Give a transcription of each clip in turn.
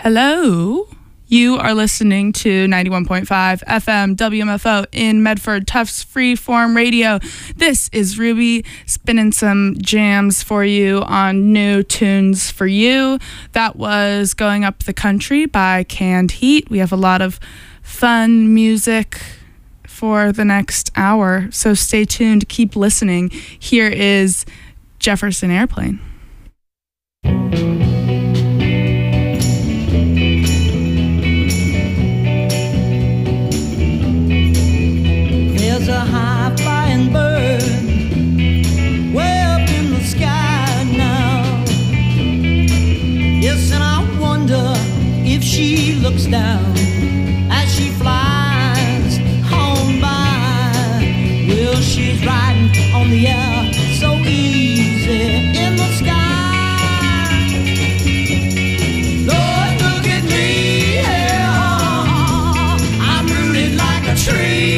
Hello. You are listening to 91.5 FM WMFO in Medford, Tufts Freeform Radio. This is Ruby spinning some jams for you on New Tunes for You. That was Going Up the Country by Canned Heat. We have a lot of fun music for the next hour, so stay tuned, keep listening. Here is Jefferson Airplane. There's a high-flying bird way up in the sky now. Yes, and I wonder if she looks down as she flies on by. Well, she's riding on the air so easy in the sky. Lord, look at me, yeah. I'm rooted like a tree.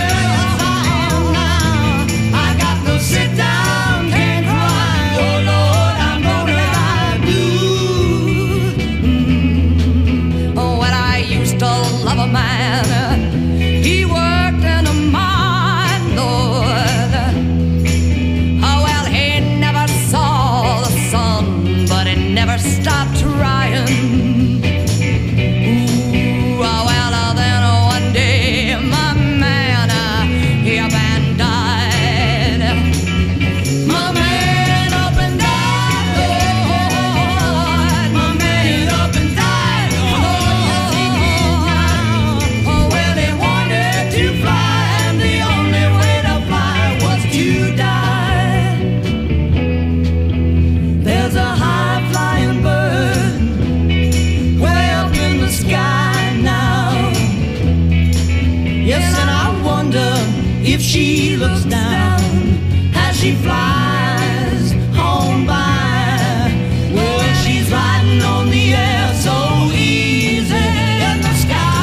He worked in a mine, Lord. Oh, well, he never saw the sun, but he never stopped trying. Ooh, oh, well, then one day, my man, he up and died. My man up and died, Lord. My man up and died, oh, yes, he did now. Oh, well, he wanted to fly, and the only way to fly was to die. There's a high-flying bird way up in the sky now. Yes, and I wonder if she looks down as she flies home by. Well, she's riding on the air so easy in the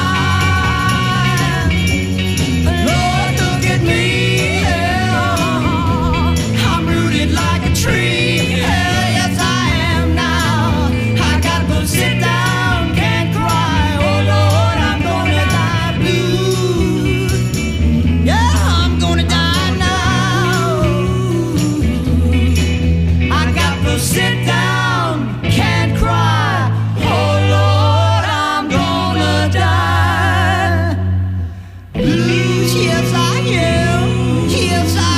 sky. Lord, look at me, yeah. I'm rooted like a tree, yeah. Yes, I am now. I gotta go sit down, can't cry. Oh, Lord, I'm gonna die blue. Yeah, I'm gonna die now. I gotta go sit down, can't cry. Oh, Lord, I'm gonna die blues. Yes, I am. Yes, I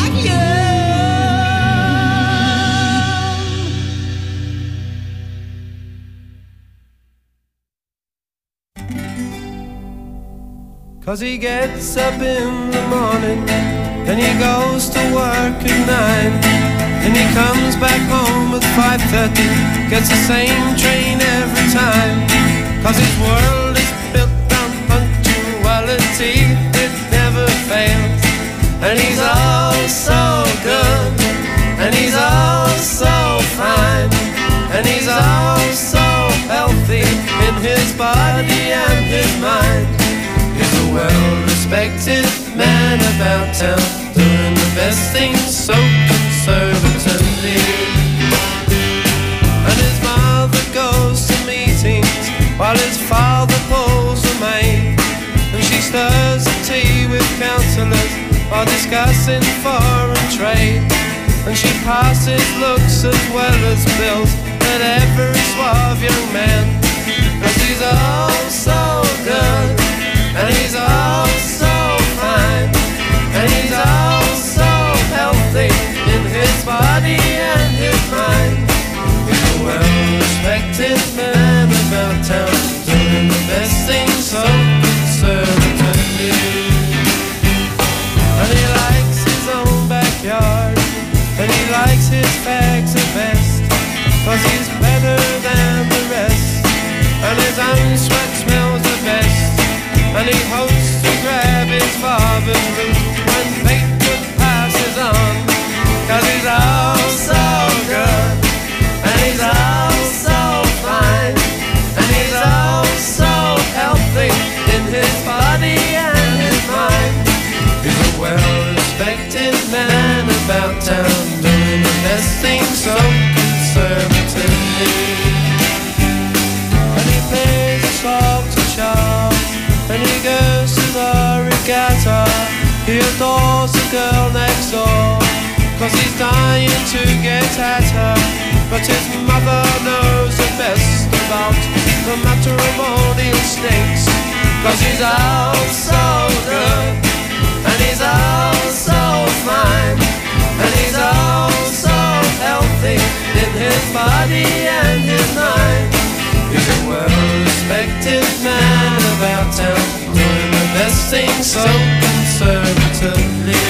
am. 'Cause he gets up in the morning and he goes to work at 9, and he comes back home at 5:30, gets the same train every time. 'Cause his world is built on punctuality, it never fails. And he's all so good, and he's all so fine, and he's all so healthy in his body and his mind. He's a well-respected man about town, doing the best things so conservatively. And his mother goes to meetings while his father pulls the maid, and she stirs the tea with counsellors while discussing foreign trade. And she passes looks as well as bills at every suave young man. 'Cause he's all so good, and he's all so fine, and he's all so healthy in his body and his mind. He's a well-respected man about town, doing the best things so conservatively. And he likes his own backyard, and he likes his fags the best, 'cause he's better than the rest, and his own sweat smells the best. And he hopes to grab his father's root when Fleetwood passes on. 'Cause he's all so good, and he's all so fine, and he's all so healthy in his body and his mind. He's a well-respected man about town, doing the best things so conservatively. And he plays adores the girl next door, 'cause he's dying to get at her. But his mother knows the best about the matrimonial snakes, 'cause he's out so good, and he's out so fine, and he's out so healthy in his body and his mind. He's a well-respected man about town, doing the best thing so conservatively.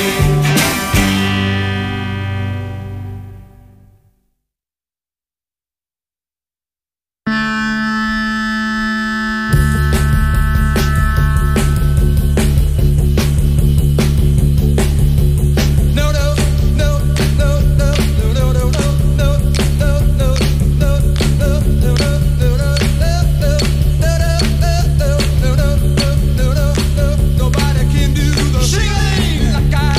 Nobody can do the shit like I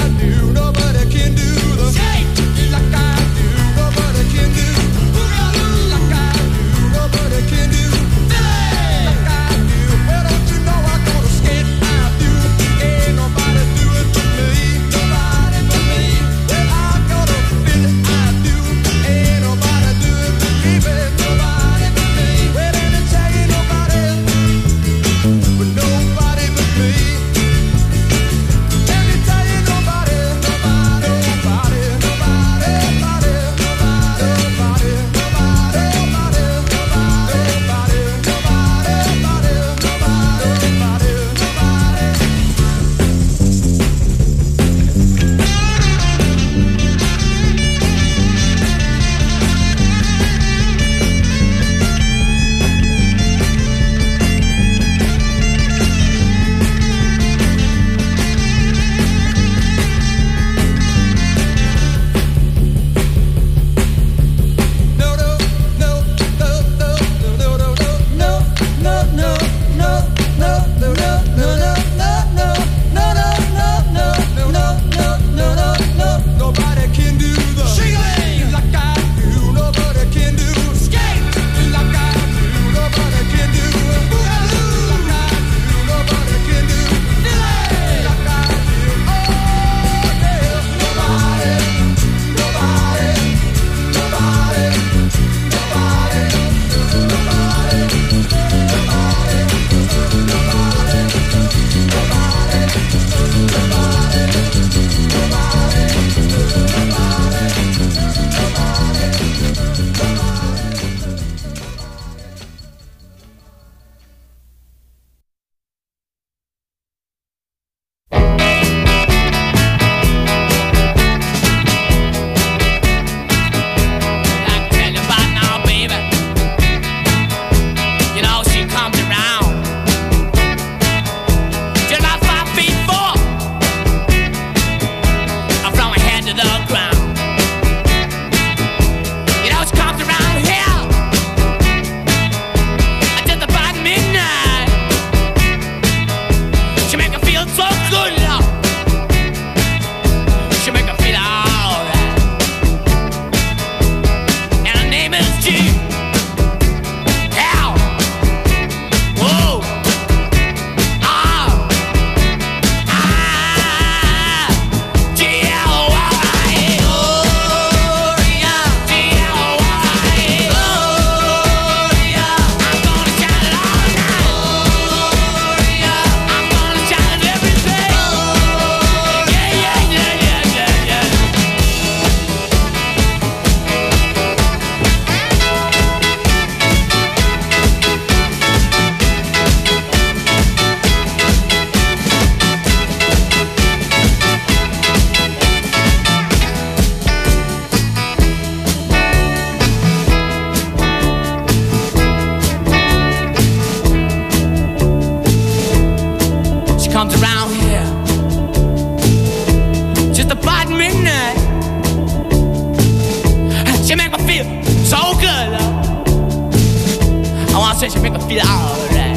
said she make me feel alright.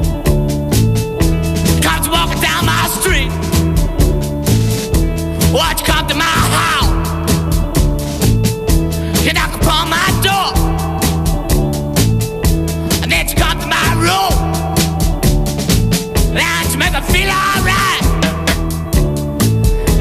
Comes walking down my street. Watch you come to my house. You knock upon my door. And then you come to my room. Then you make me feel alright.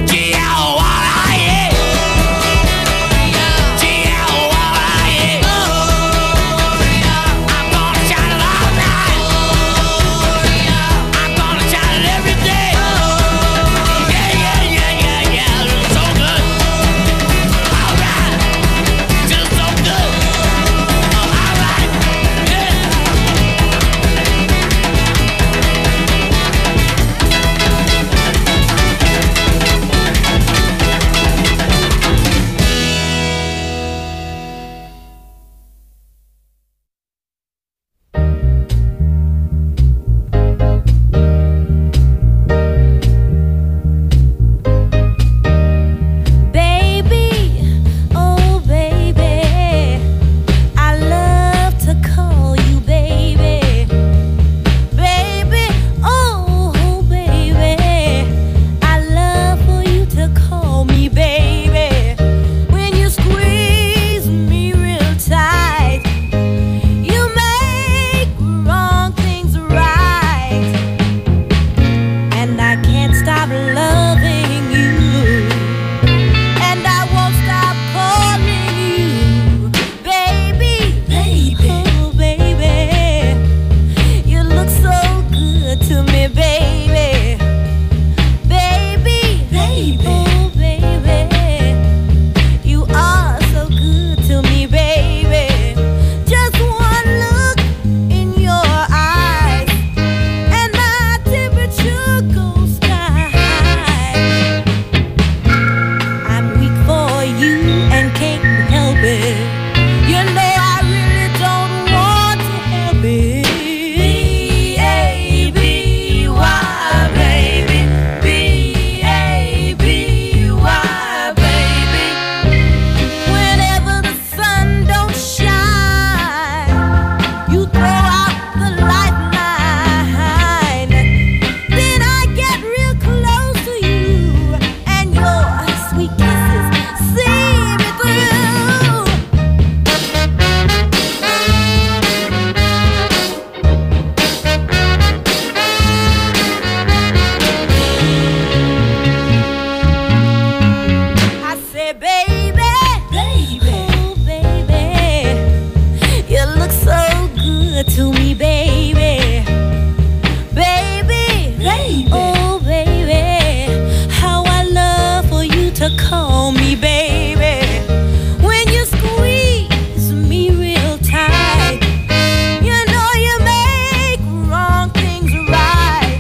call me baby. When you squeeze me real tight, you know you make wrong things right.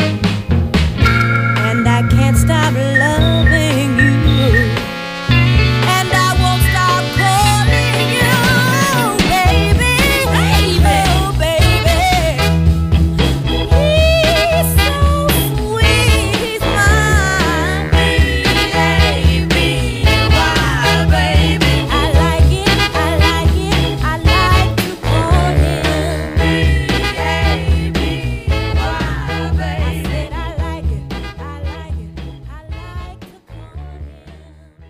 And I can't stop loving you, and I won't stop calling you baby, baby, oh baby. He's so sweet, he's my baby, why baby? I like it, I like it, I like to call him baby, why baby? I said I like it, I like it, I like to call him.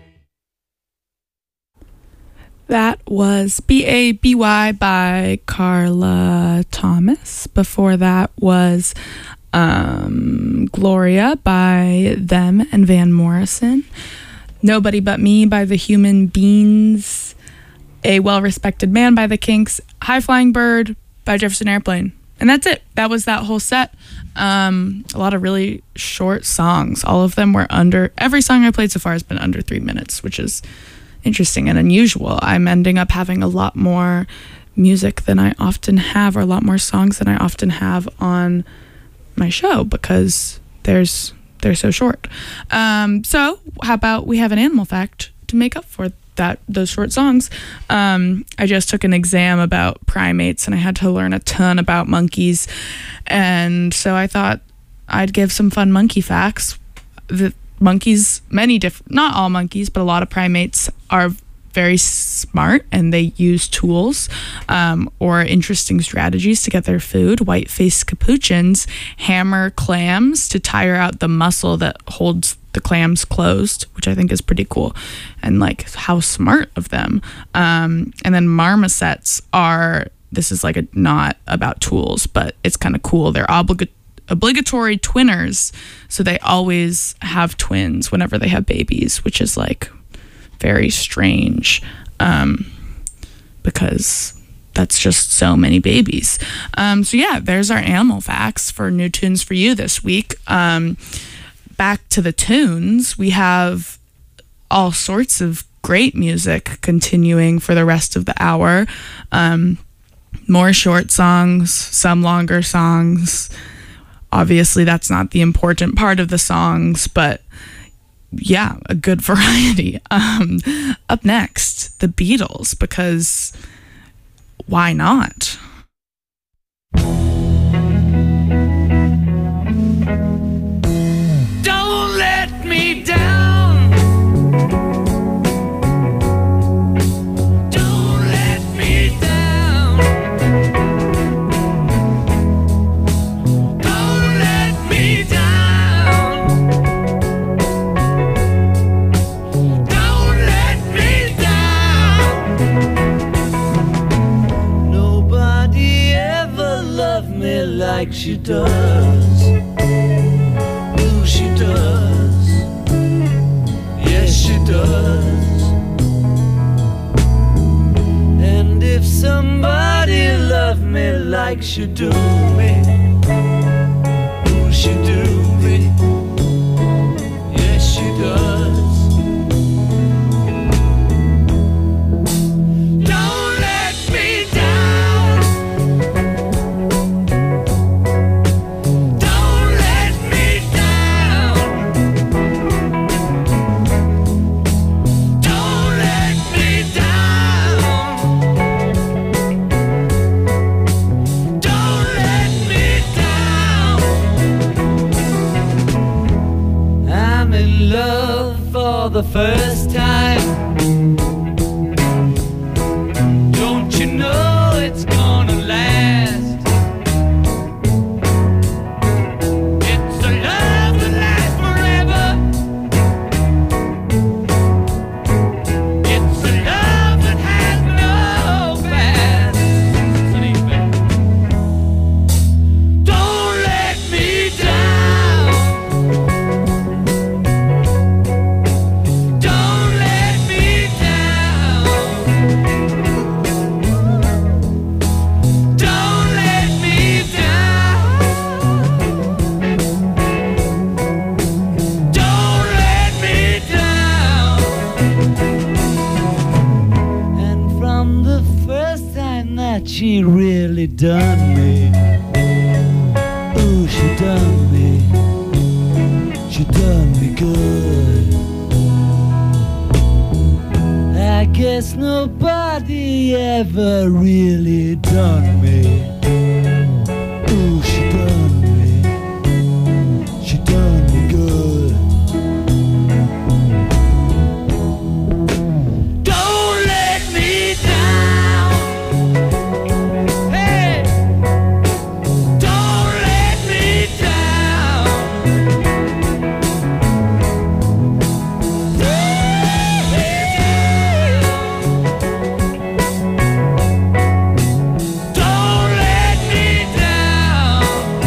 That was B-A-B-Y by Carla Thomas. Before that was Gloria by Them and Van Morrison. Nobody But Me by The Human Beings. A Well-Respected Man by The Kinks. High Flying Bird by Jefferson Airplane. And that's it. That was that whole set. A lot of really short songs. All of them were under... Every song I played so far has been under 3 minutes, which is interesting and unusual. I'm ending up having a lot more music than I often have, or a lot more songs than I often have on my show, because they're so short. So how about we have an animal fact to make up for those short songs. I just took an exam about primates and I had to learn a ton about monkeys, and so I thought I'd give some fun monkey facts. The monkeys, not all monkeys, but a lot of primates are very smart, and they use tools or interesting strategies to get their food. White-faced capuchins hammer clams to tire out the muscle that holds the clams closed, which I think is pretty cool, and like how smart of them. And then marmosets are, this is like not about tools, but it's kind of cool. They're obligatory twinners, so they always have twins whenever they have babies, which is like very strange, because that's just so many babies. So yeah, there's our animal facts for New Tunes for You this week. Back to the tunes, we have all sorts of great music continuing for the rest of the hour. More short songs, some longer songs. Obviously, that's not the important part of the songs, but yeah, a good variety. Up next, the Beatles, because why not? Don't let me down. Don't let me down. Don't let me down. Don't let me down. Nobody ever loved me like she does. She does, yes she does. And if somebody loved me like she do me, who she do me, yes she does. Don't let me down. Don't let me down. Don't let me down. Don't let me down. I'm in love for the first time. Don't you know it's gonna last? It's a love that lasts forever. It's a love that has no past. Don't let me down. Don't let me down. she really done me. Ooh, she done me. She done me good. I guess nobody ever really done me. Ooh, she done me. She done me good. Don't let me down. Hey, don't let me down. Don't let me down.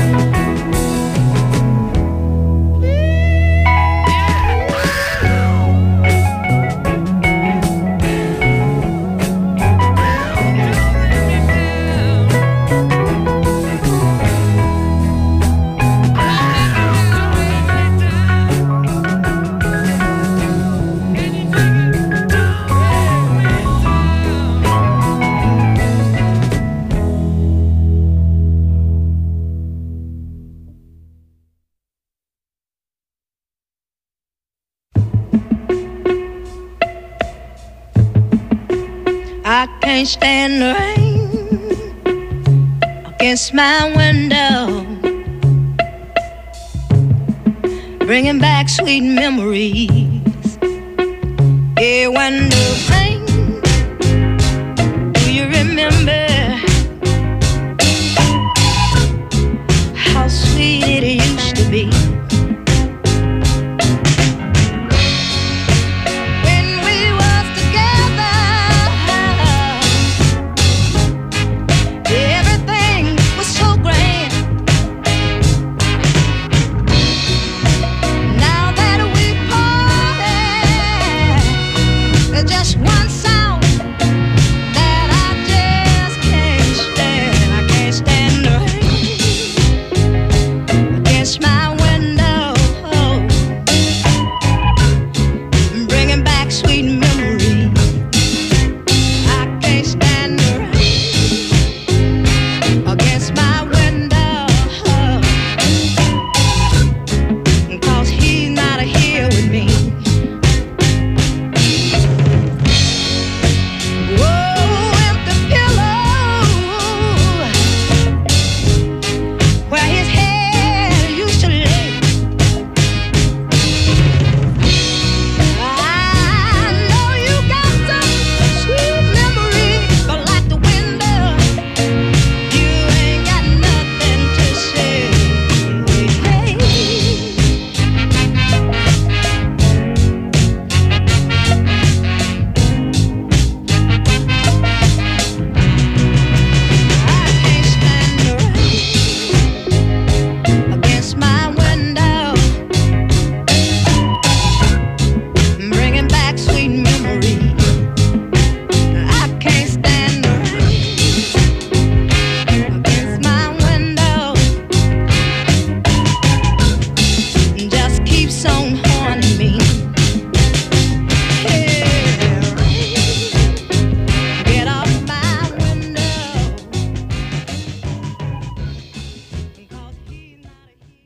I can't stand the rain against my window, bringing back sweet memories. Yeah, when the rain, do you remember how sweet it used to be? When we was together, everything was so grand. Now that we parted, there's just one sound that I just can't stand. I can't stand the rain against my window, bringing back sweet memories. I can't stand the rain against my window, 'cause he's not here with me. Whoa, empty pillow where his head used to lay. I know you got some sweet memories, but like the window, you ain't got nothing to say. Hey. I can't stand the rain against my window, bringing back sweet memories. I can't stand the rain against my window, just keeps on haunting me. Hey, rain, get off my window, 'cause he's not here.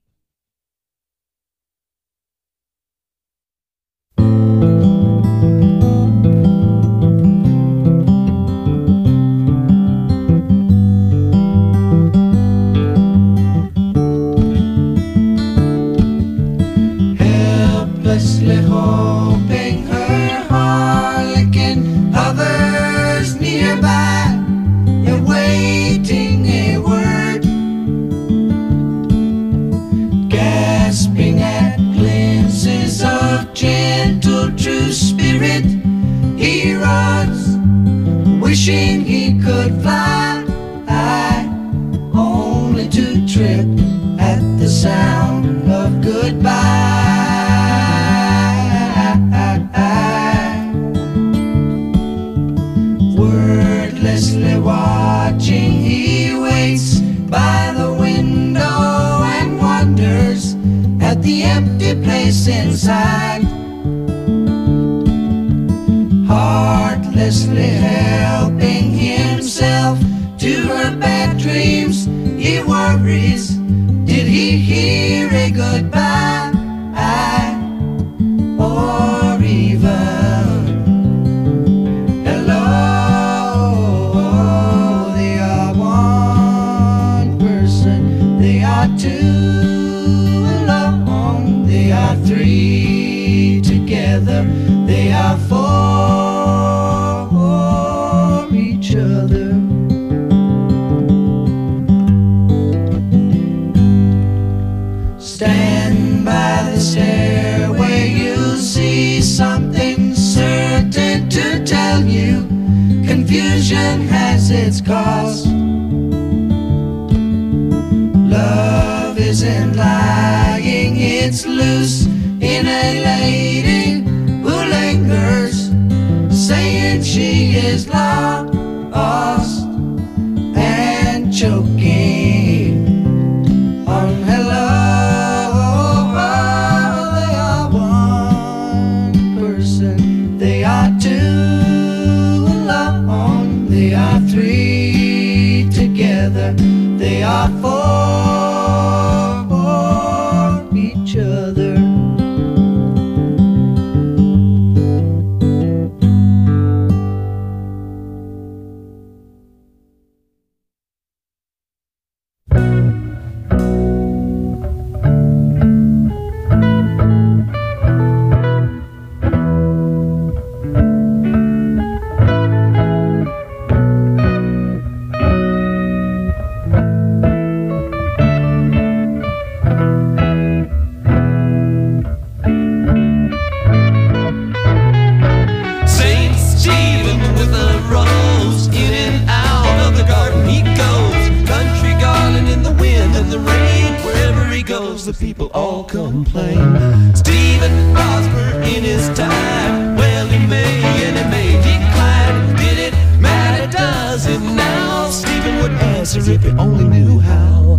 Helplessly hoping her harlequin hovers nearby, awaiting a word, gasping at glimpses of gentle true spirit. He runs, wishing he could fly, only to trip at the sound of goodbye. Wordlessly watching, he waits by the window and wonders at the empty place inside. Heartlessly helping himself dreams, he worries. Did he hear a goodbye? Or even hello? They are one person, they are two alone, they are three together, they are for each other. Stand by the stairway, you'll see something certain to tell you. Confusion has its cost. Love isn't lying, it's loose in a lady who lingers, saying she is lost and choking on hello. They are one person, they are two alone, they are three together, they are for each other. Saint Stephen with a rose, in and out of the garden he goes. Country garland in the wind and the rain, wherever he goes the people all complain. Stephen prosper in his time, well he may and he may decline. Did it matter, does it now? Stephen would answer if he only knew how.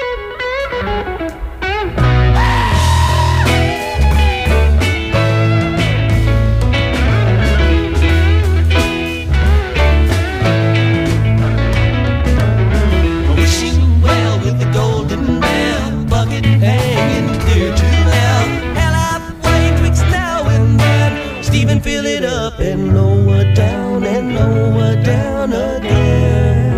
Wishing well with the golden bell, bucket hanging clear to hell. Hell halfway twixt now and then, Stephen fill it up and lower down again.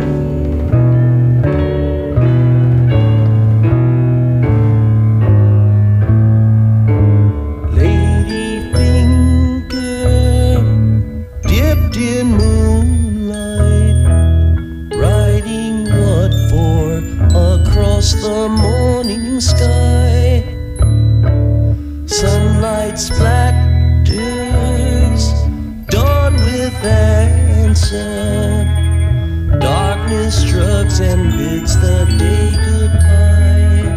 Lady finger dipped in moonlight, writing what for across the morning sky. Sunlight splatters, dawn with answer. Darkness shrugs and bids the day goodbye.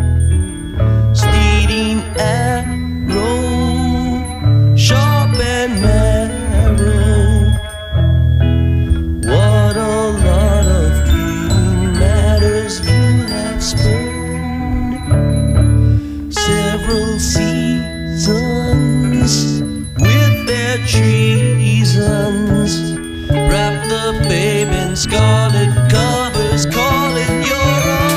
Speeding arrow, sharp and narrow. What a lot of fleeting matters you have spurned. Several seasons with their treasons wrap the babe in scarlet covers, call it your own.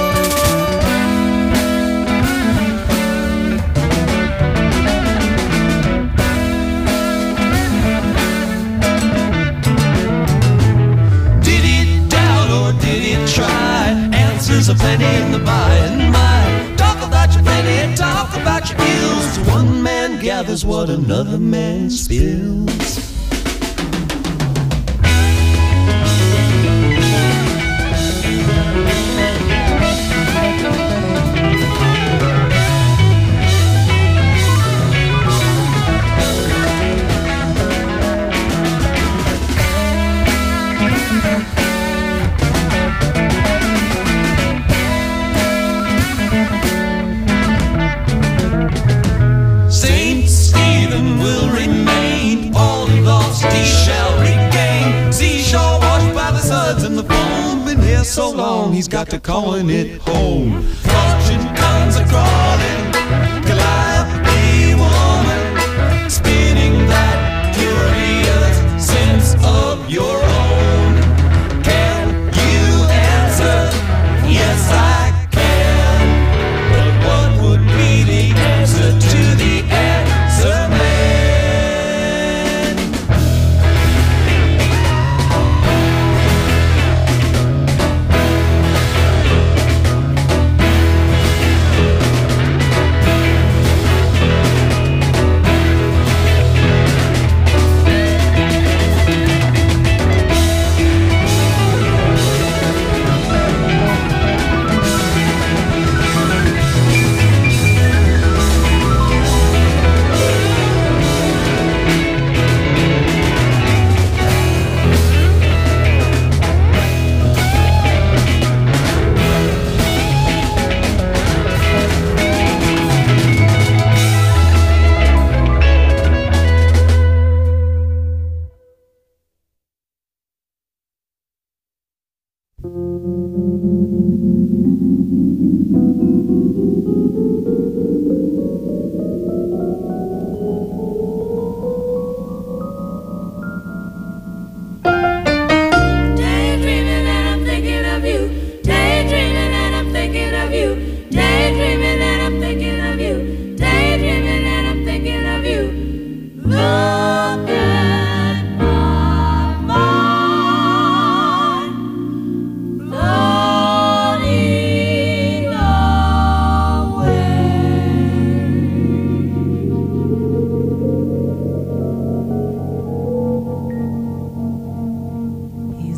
Did it doubt or did it try? Answers are plenty in the by and by. Talk about your plenty, talk about your ills. To one man gathers what another man spills. Saint Stephen will remain, all he lost he shall regain. Seashore washed by the suds and the foam, been here so long he's got to calling it home. Fortune comes a-crawling, Calliope woman, spinning that curious sense of your own. Can you answer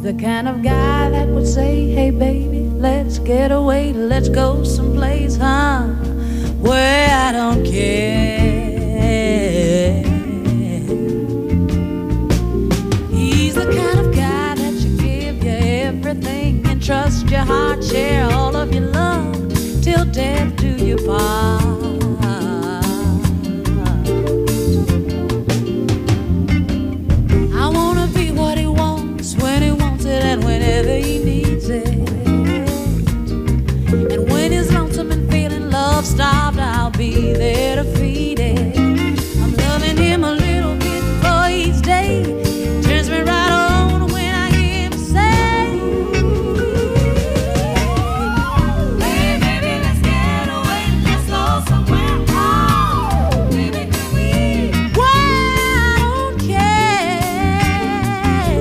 the kind of guy that would say, hey baby, let's get away, let's go someplace, huh, where I don't care. He's the kind of guy that you give you everything and trust your heart, share all of your love till death do you part. I wanna be what he wants when he wants it and whenever he needs it. And when he's lonesome and feeling love starved, I'll be there to feed it. I'm loving him a little bit for each day. Turns me right on when I hear him say, hey baby, let's get away, let's go somewhere. Oh, baby, can we? Why I don't care.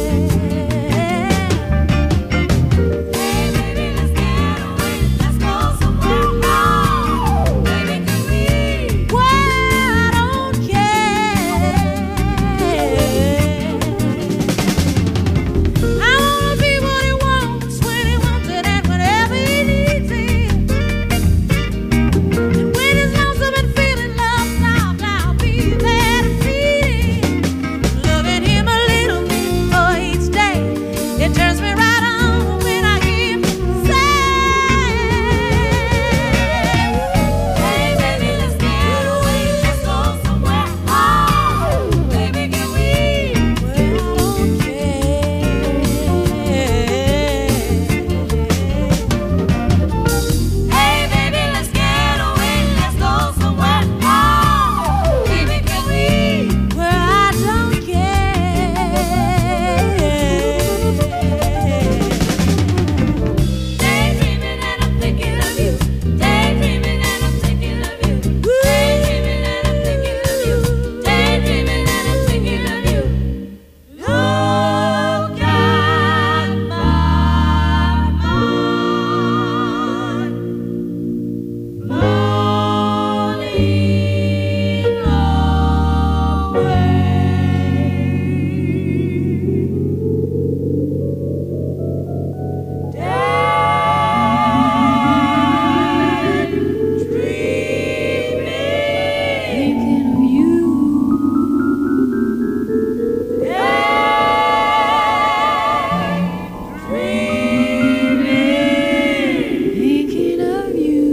Hey baby, let's get away, let's go somewhere. Oh, baby, can we? Why I don't care. I wanna be what he wants when he wants it and whenever he needs it. And when he's lonesome and feeling love soft, I'll be there to feed him. Loving him a little bit for each day. It turns me right on when I hear him say, hey baby, let's get away, let's go somewhere. Oh, baby, can we? Well, I don't care. Hey baby, let's get away, let's go somewhere. Oh, baby, can we? Well, I don't care. Daydreaming and I'm thinking of you. Daydreaming and I'm thinking of you. Daydreaming and I'm thinking of you. Daydreaming and I'm thinking of you. You got my mind rolling thinking of you. Thinking of you.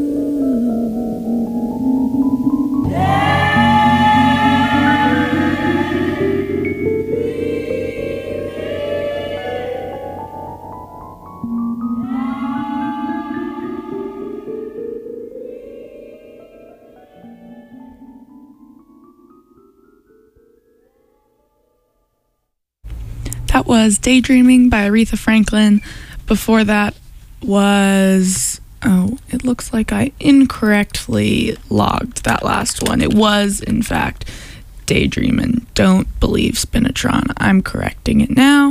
That was Daydreaming by Aretha Franklin. Before that was, oh, it looks like I incorrectly logged that last one. It was, in fact, Daydreamin'. Don't believe Spinatron. I'm correcting it now.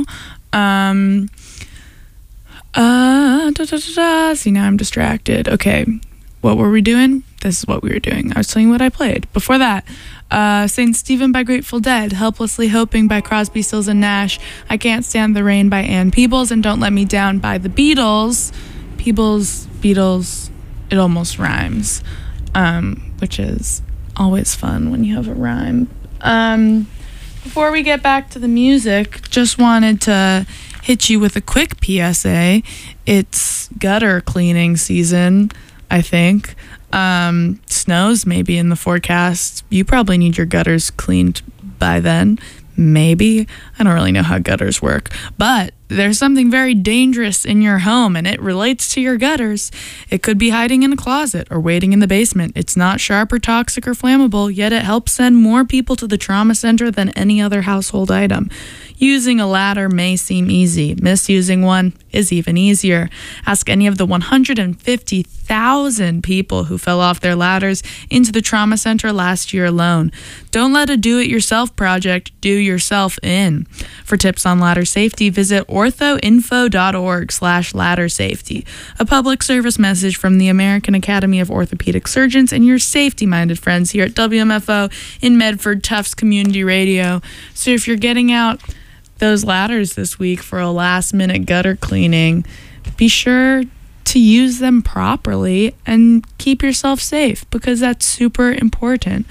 See, now I'm distracted. Okay, what were we doing? This is what we were doing. I was telling you what I played. Before that, St. Stephen by Grateful Dead, Helplessly Hoping by Crosby, Stills and Nash, I Can't Stand the Rain by Ann Peebles, and Don't Let Me Down by the Beatles. Beatles, it almost rhymes, which is always fun when you have a rhyme. Before we get back to the music, just wanted to hit you with a quick PSA. It's gutter cleaning season, I think. Snows maybe in the forecast. You probably need your gutters cleaned by then. Maybe. I don't really know how gutters work. But there's something very dangerous in your home, and it relates to your gutters. It could be hiding in a closet or waiting in the basement. It's not sharp or toxic or flammable, yet it helps send more people to the trauma center than any other household item. Using a ladder may seem easy. Misusing one is even easier. Ask any of the 150,000 people who fell off their ladders into the trauma center last year alone. Don't let a do-it-yourself project do yourself in. For tips on ladder safety, visit orthoinfo.org/ladder safety. A public service message from the American Academy of Orthopedic Surgeons and your safety-minded friends here at WMFO in Medford, Tufts Community Radio. So if you're getting out those ladders this week for a last-minute gutter cleaning, be sure to use them properly and keep yourself safe, because that's super important.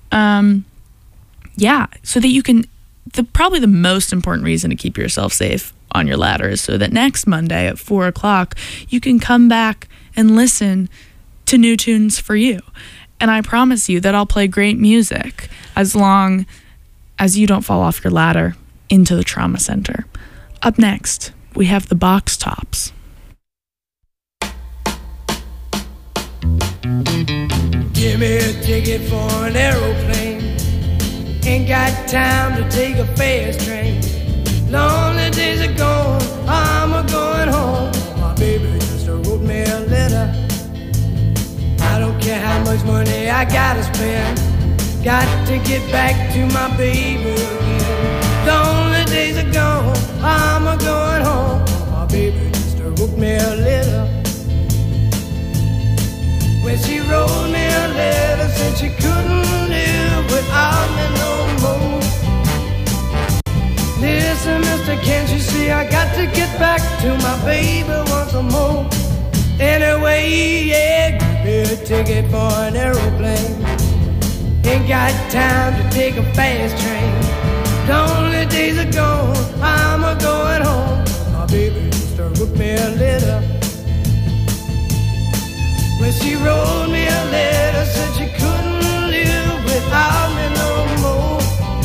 So that you can, probably the most important reason to keep yourself safe on your ladder is so that next Monday at 4 o'clock, you can come back and listen to new tunes for you. And I promise you that I'll play great music as long as you don't fall off your ladder into the trauma center. Up next, we have the Box Tops. Give me a ticket for an aeroplane. Ain't got time to take a fast train. Lonely days are gone, I'm a-going home. My baby just wrote me a letter. I don't care how much money I gotta spend. Got to get back to my baby again. Lonely days are gone, I'm a-going home. My baby just wrote me a letter. When she wrote me a letter, said she couldn't live without me no more. Listen, mister, can't you see I got to get back to my baby once more. Anyway, yeah, give me a ticket for an aeroplane. Ain't got time to take a fast train. Lonely days are gone, I'm a-going home. My baby just wrote me a letter. When she wrote me a letter, said she couldn't live without me no more.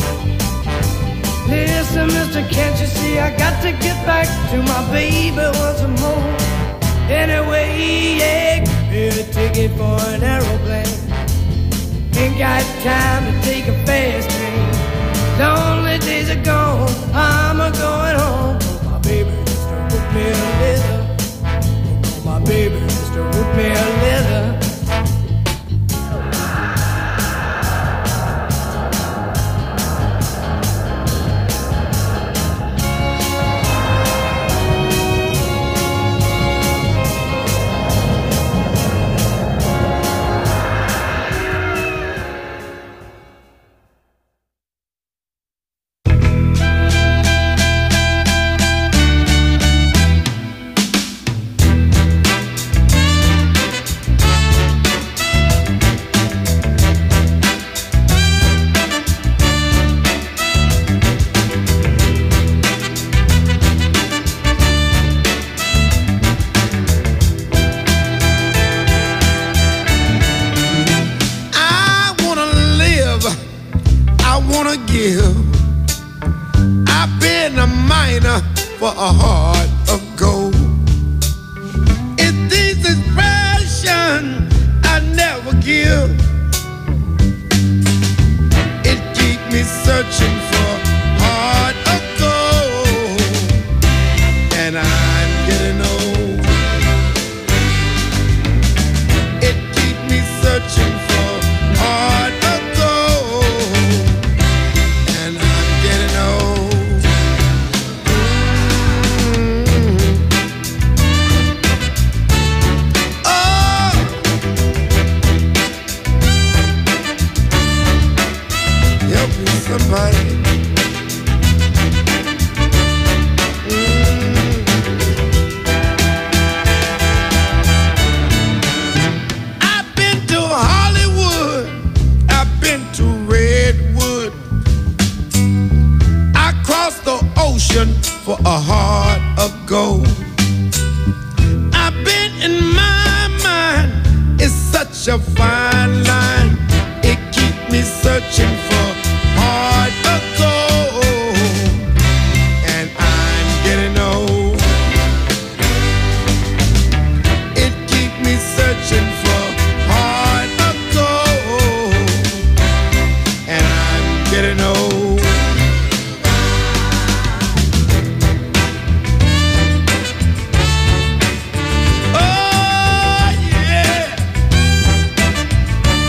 Listen, mister, can't you see I got to get back to my baby once more. Anyway, yeah, give me a ticket for an aeroplane. Ain't got time to take a fast train. Lonely days are gone, I'm a-going home. My baby just wrote me a letter. My baby just wrote me a letter. I've been a miner for a heart of gold. It's this expression I never give. It keeps me searching for heart of gold, and I'm getting old. It keeps me searching for heart of gold, and I'm getting old. Somebody. I've been to Hollywood, I've been to Redwood, I crossed the ocean for a heart of gold. I've been in my mind, it's such a fine line. It keeps me searching for heart of gold, and I'm getting old. It keeps me searching for heart of gold, and I'm getting old. Oh yeah.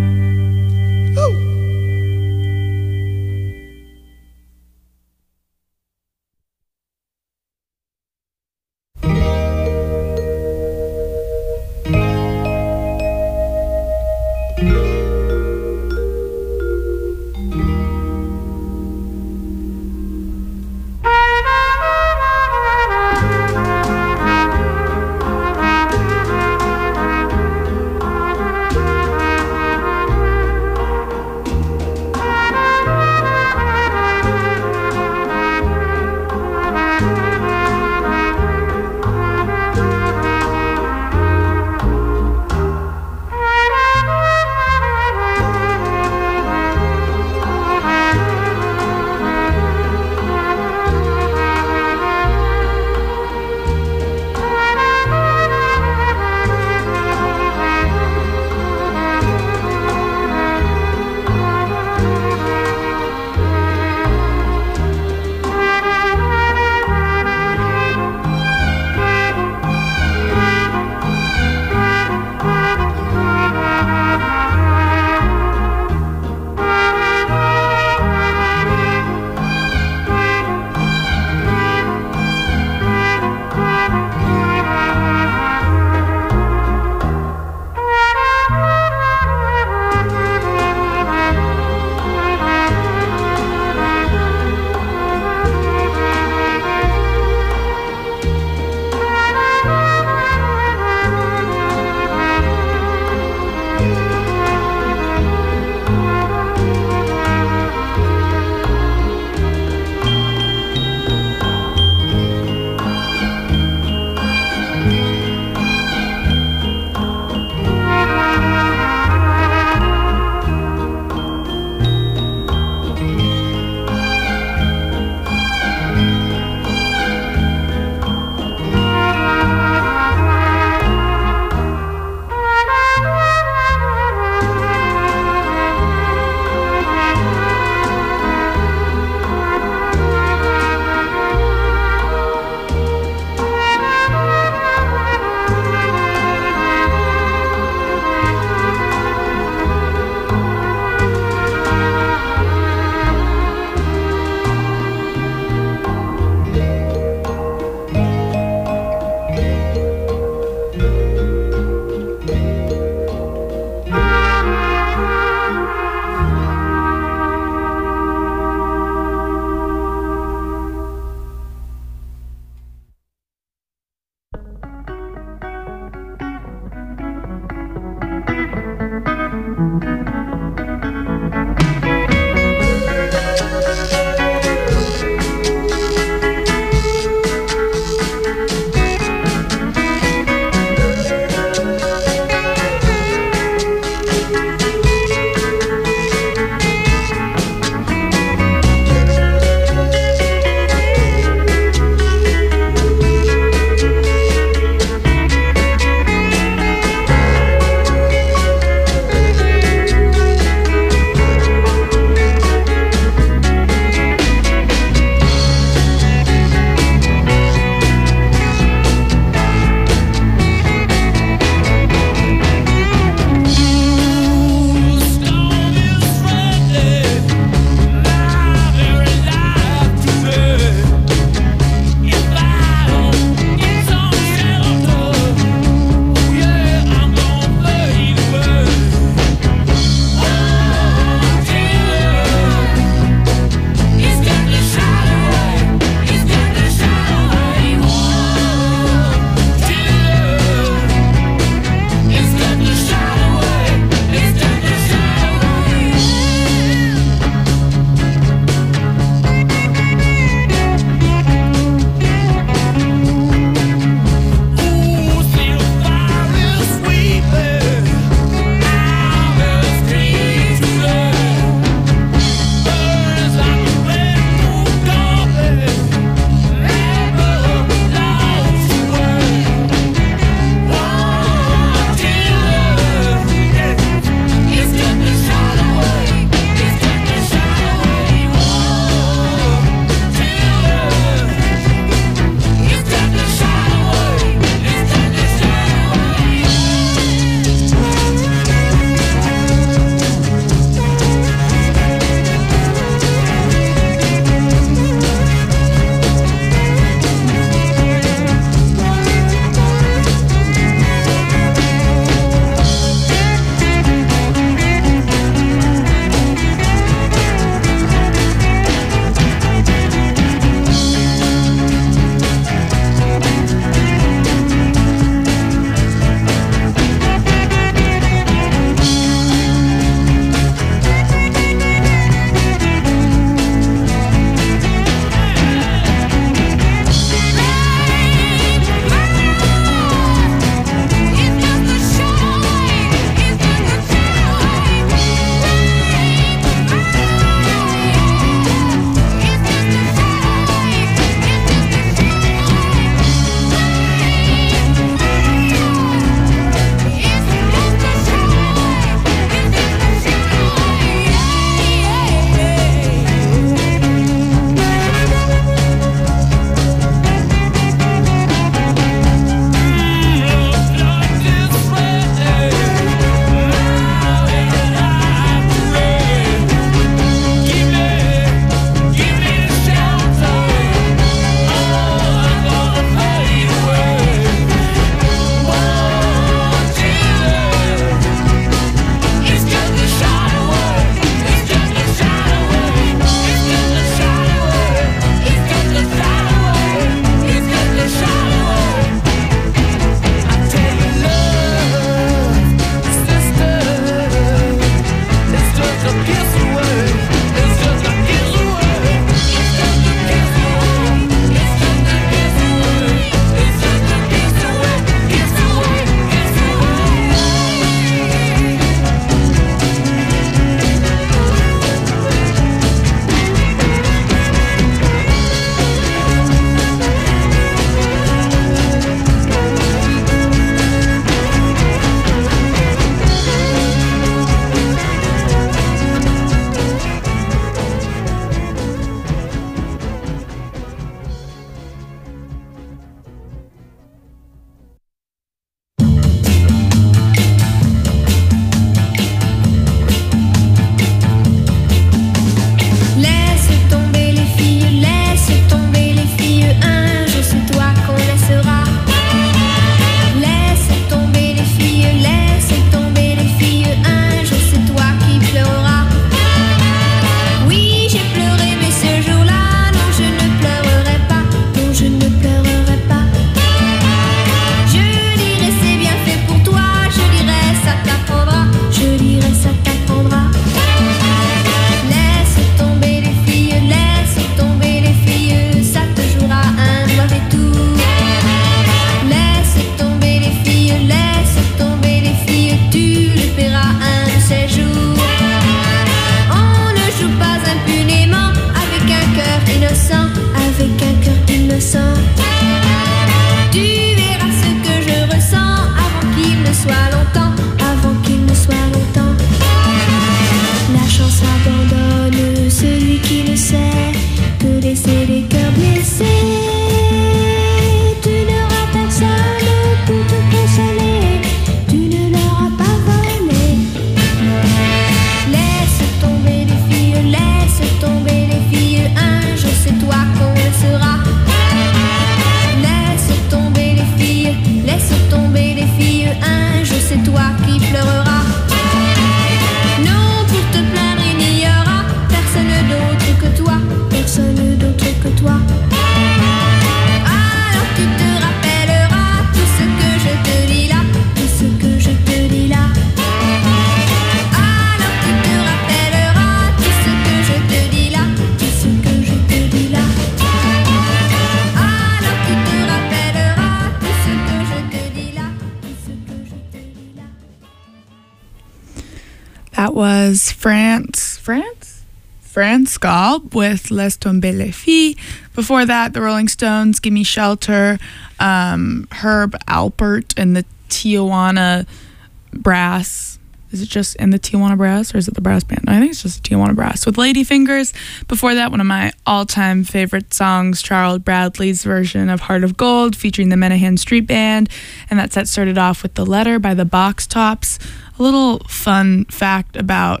was France Gall with Laisse Tomber les Filles. Before that, the Rolling Stones, Gimme Shelter, Herb Alpert and the Tijuana Brass. Is it just in the Tijuana Brass or is it the brass band? No, I think it's just the Tijuana Brass with Ladyfingers. Before that, one of my all-time favorite songs, Charles Bradley's version of Heart of Gold featuring the Menahan Street Band. And that set started off with The Letter by the Box Tops. A little fun fact about,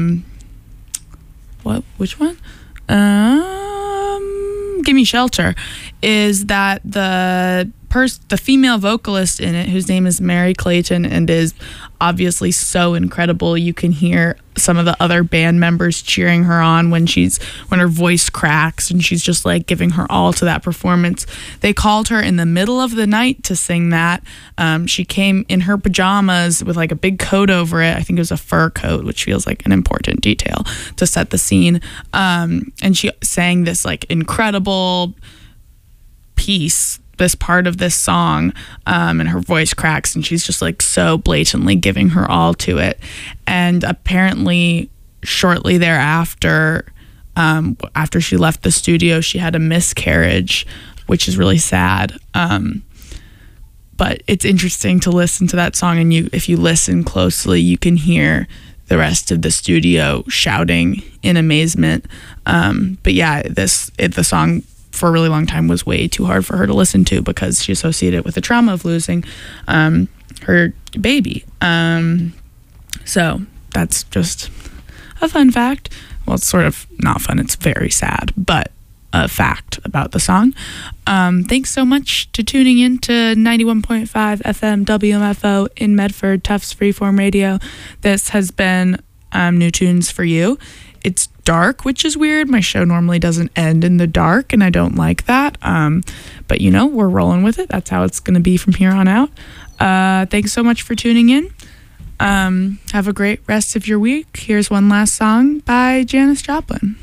which one? Gimme Shelter is that the female vocalist in it, whose name is Mary Clayton and is obviously so incredible, you can hear some of the other band members cheering her on when her voice cracks and she's just like giving her all to that performance. They called her in the middle of the night to sing that. She came in her pajamas with like a big coat over it. I think it was a fur coat, which feels like an important detail to set the scene. And she sang this like incredible piece, this part of this song, and her voice cracks and she's just like so blatantly giving her all to it. And apparently shortly thereafter, after she left the studio, she had a miscarriage, which is really sad. But it's interesting to listen to that song, and if you listen closely, you can hear the rest of the studio shouting in amazement. But yeah, the song for a really long time was way too hard for her to listen to because she associated it with the trauma of losing her baby. So that's just a fun fact. Well, it's sort of not fun. It's very sad, but a fact about the song. Thanks so much to tuning in to 91.5 FM WMFO in Medford, Tufts Freeform Radio. This has been New Tunes for You. It's dark, which is weird. My show normally doesn't end in the dark, and I don't like that. But, we're rolling with it. That's how it's going to be from here on out. Thanks so much for tuning in. Have a great rest of your week. Here's one last song by Janis Joplin.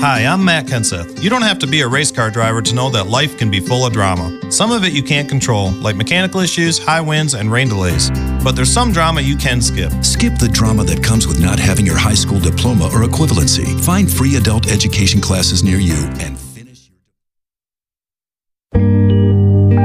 Hi, I'm Matt Kenseth. You don't have to be a race car driver to know that life can be full of drama. Some of it you can't control, like mechanical issues, high winds, and rain delays. But there's some drama you can skip. Skip the drama that comes with not having your high school diploma or equivalency. Find free adult education classes near you and